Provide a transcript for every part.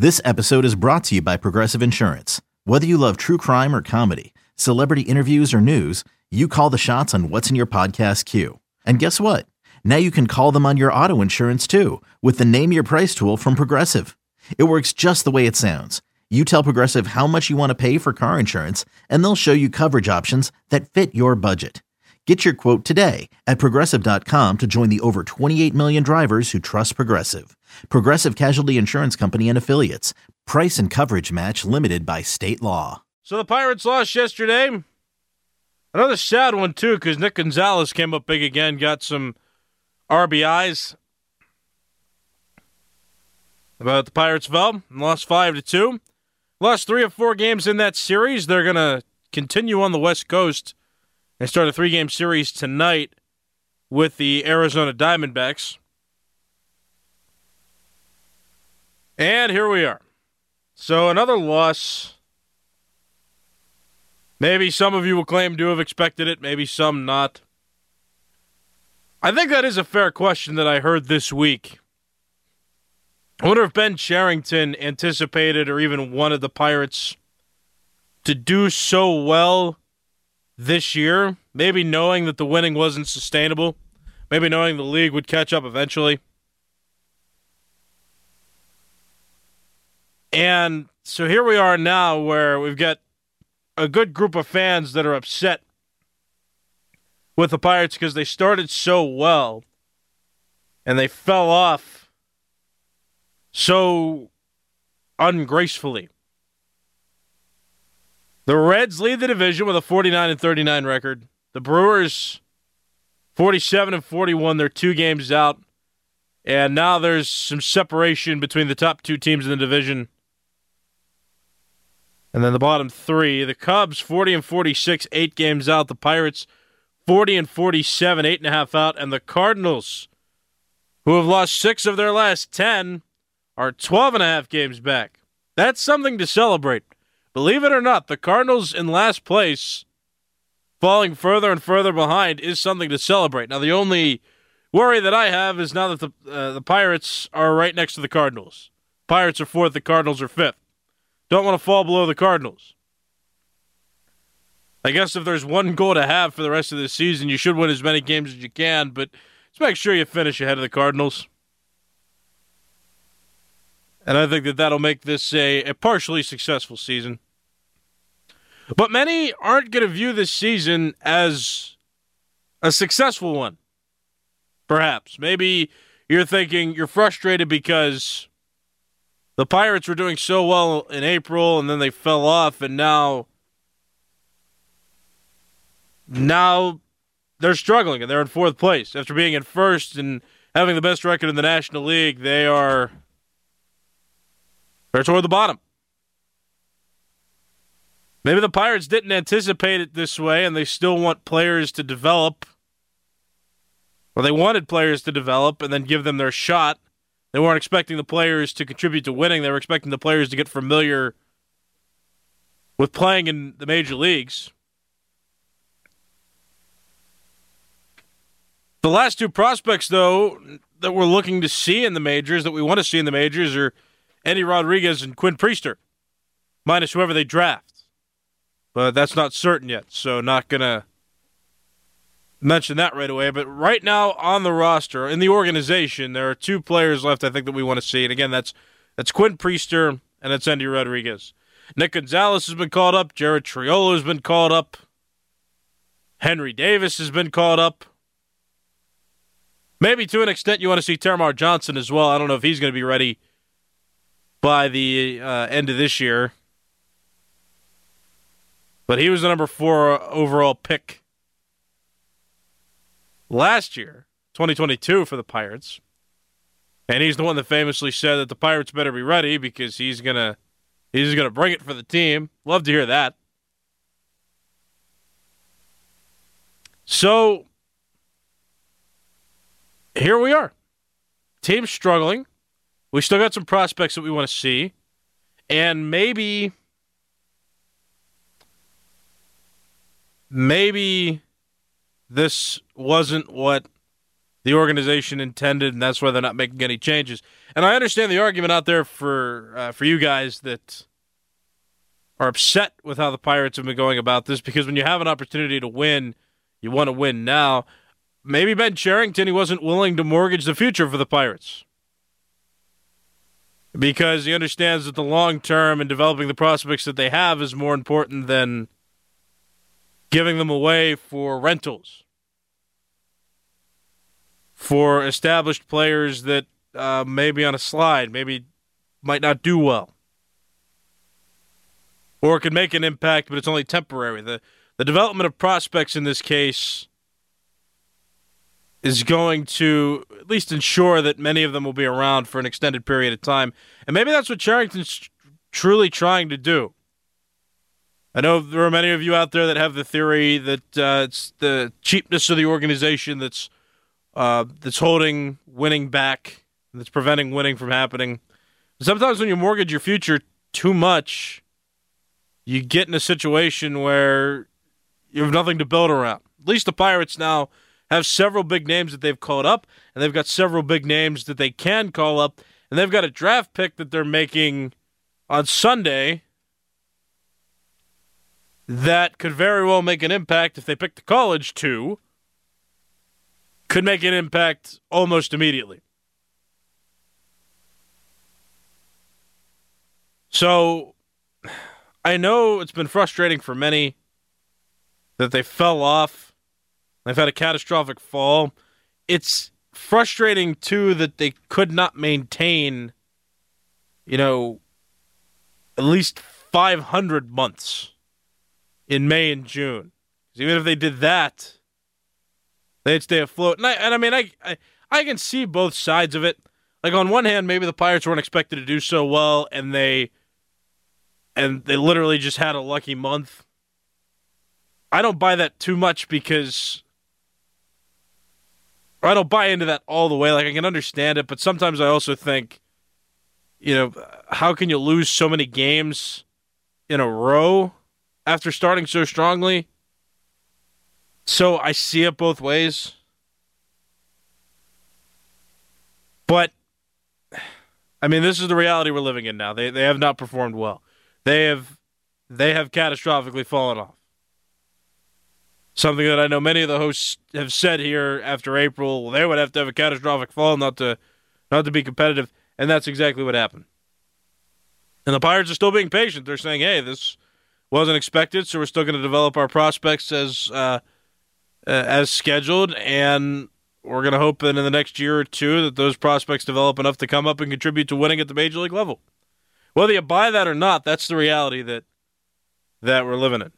This episode is brought to you by Progressive Insurance. Whether you love true crime or comedy, celebrity interviews or news, you call the shots on what's in your podcast queue. And guess what? Now you can call them on your auto insurance too with the Name Your Price tool from Progressive. It works just the way it sounds. You tell Progressive how much you want to pay for car insurance, and they'll show you coverage options that fit your budget. Get your quote today at Progressive.com to join the over 28 million drivers who trust Progressive. Progressive Casualty Insurance Company and Affiliates. Price and coverage match limited by state law. So the Pirates lost yesterday. Another sad one, too, because Nick Gonzalez came up big again, got some RBIs. But the Pirates fell and lost 5-2. Lost 3 of 4 games in that series. They're going to continue on the West Coast and start a 3-game series tonight with the Arizona Diamondbacks. And here we are. So another loss. Maybe some of you will claim to have expected it, maybe some not. I think that is a fair question that I heard this week. I wonder if Ben Cherington anticipated or even wanted the Pirates to do so well this year, maybe knowing that the winning wasn't sustainable, maybe knowing the league would catch up eventually. And so here we are now where we've got a good group of fans that are upset with the Pirates because they started so well and they fell off so ungracefully. The Reds lead the division with a 49-39 record. The Brewers 47-41. They're 2 games out. And now there's some separation between the top 2 teams in the division. And then the bottom 3. The Cubs 40-46, 8 games out. The Pirates 40-47, 8.5 out. And the Cardinals, who have lost 6 of their last 10, are 12.5 games back. That's something to celebrate. Believe it or not, the Cardinals in last place, falling further and further behind, is something to celebrate. Now, the only worry that I have is now that the Pirates are right next to the Cardinals. Pirates are 4th, the Cardinals are 5th. Don't want to fall below the Cardinals. I guess if there's one goal to have for the rest of the season, you should win as many games as you can, but just make sure you finish ahead of the Cardinals. And I think that that'll make this a partially successful season. But many aren't going to view this season as a successful one. Perhaps. Maybe you're thinking you're frustrated because the Pirates were doing so well in April and then they fell off, and now they're struggling and they're in 4th place. After being in 1st and having the best record in the National League, they're toward the bottom. Maybe the Pirates didn't anticipate it this way and they still want players to develop. Or they wanted players to develop and then give them their shot. They weren't expecting the players to contribute to winning. They were expecting the players to get familiar with playing in the major leagues. The last 2 prospects, though, that we're looking to see in the majors, that we want to see in the majors, are Endy Rodriguez and Quinn Priester, minus whoever they draft. But that's not certain yet, so not going to mention that right away. But right now on the roster, in the organization, there are 2 players left I think that we want to see. And again, that's Quinn Priester and that's Endy Rodriguez. Nick Gonzalez has been called up. Jared Triolo has been called up. Henry Davis has been called up. Maybe to an extent you want to see Termarr Johnson as well. I don't know if he's going to be ready by the end of this year. But he was the number 4 overall pick last year, 2022, for the Pirates. And he's the one that famously said that the Pirates better be ready because he's gonna bring it for the team. Love to hear that. So here we are. Team's struggling. We still got some prospects that we want to see. And maybe this wasn't what the organization intended, and that's why they're not making any changes. And I understand the argument out there for you guys that are upset with how the Pirates have been going about this, because when you have an opportunity to win, you want to win now. Maybe Ben Cherington, he wasn't willing to mortgage the future for the Pirates because he understands that the long term and developing the prospects that they have is more important than giving them away for rentals, for established players that may be on a slide, maybe might not do well, or could make an impact, but it's only temporary. The development of prospects in this case is going to at least ensure that many of them will be around for an extended period of time. And maybe that's what Cherington's truly trying to do. I know there are many of you out there that have the theory that it's the cheapness of the organization that's holding winning back, that's preventing winning from happening. Sometimes when you mortgage your future too much, you get in a situation where you have nothing to build around. At least the Pirates now have several big names that they've called up, and they've got several big names that they can call up, and they've got a draft pick that they're making on Sunday that could very well make an impact if they pick the college too. Could make an impact almost immediately. So I know it's been frustrating for many that they fell off. They've had a catastrophic fall. It's frustrating, too, that they could not maintain, at least 500 months in May and June. Because even if they did that, they'd stay afloat. And I can see both sides of it. Like, on one hand, maybe the Pirates weren't expected to do so well, and they literally just had a lucky month. I don't buy that too much because I don't buy into that all the way. Like, I can understand it, but sometimes I also think, how can you lose so many games in a row after starting so strongly? So I see it both ways. But, this is the reality we're living in now. They have not performed well. They have catastrophically fallen off. Something that I know many of the hosts have said here after April, they would have to have a catastrophic fall not to be competitive, and that's exactly what happened. And the Pirates are still being patient. They're saying, hey, this wasn't expected, so we're still going to develop our prospects as scheduled, and we're going to hope that in the next year or two that those prospects develop enough to come up and contribute to winning at the major league level. Whether you buy that or not, that's the reality that we're living in.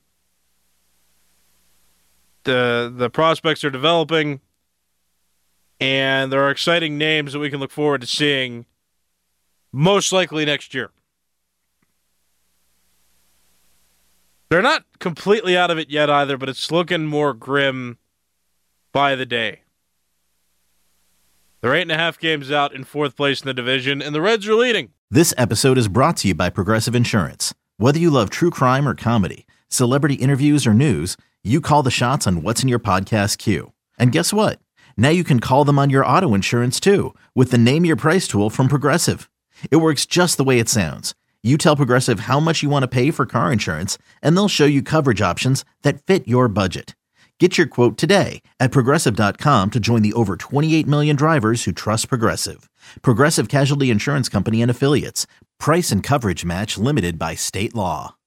The prospects are developing, and there are exciting names that we can look forward to seeing most likely next year. They're not completely out of it yet either, but it's looking more grim by the day. They're 8.5 games out in fourth place in the division, and the Reds are leading. This episode is brought to you by Progressive Insurance. Whether you love true crime or comedy, celebrity interviews or news, you call the shots on what's in your podcast queue. And guess what? Now you can call them on your auto insurance too with the Name Your Price tool from Progressive. It works just the way it sounds. You tell Progressive how much you want to pay for car insurance, and they'll show you coverage options that fit your budget. Get your quote today at Progressive.com to join the over 28 million drivers who trust Progressive. Progressive Casualty Insurance Company and Affiliates. Price and coverage match limited by state law.